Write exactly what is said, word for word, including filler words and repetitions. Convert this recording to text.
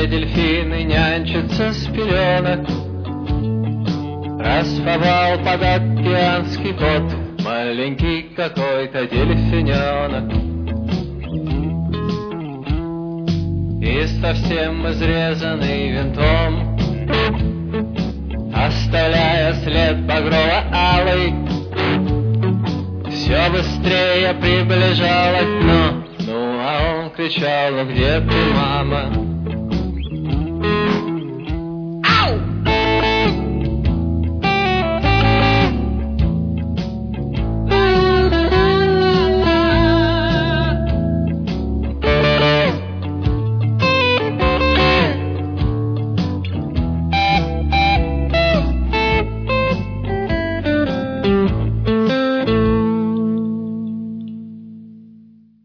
где дельфины нянчатся с пеленок. Расфовал под океанский пот маленький какой-то дельфиненок. И совсем изрезанный винтом, оставляя след багрово-алый, все быстрее приближалось дно. Ну а он кричал: ну где ты, мама?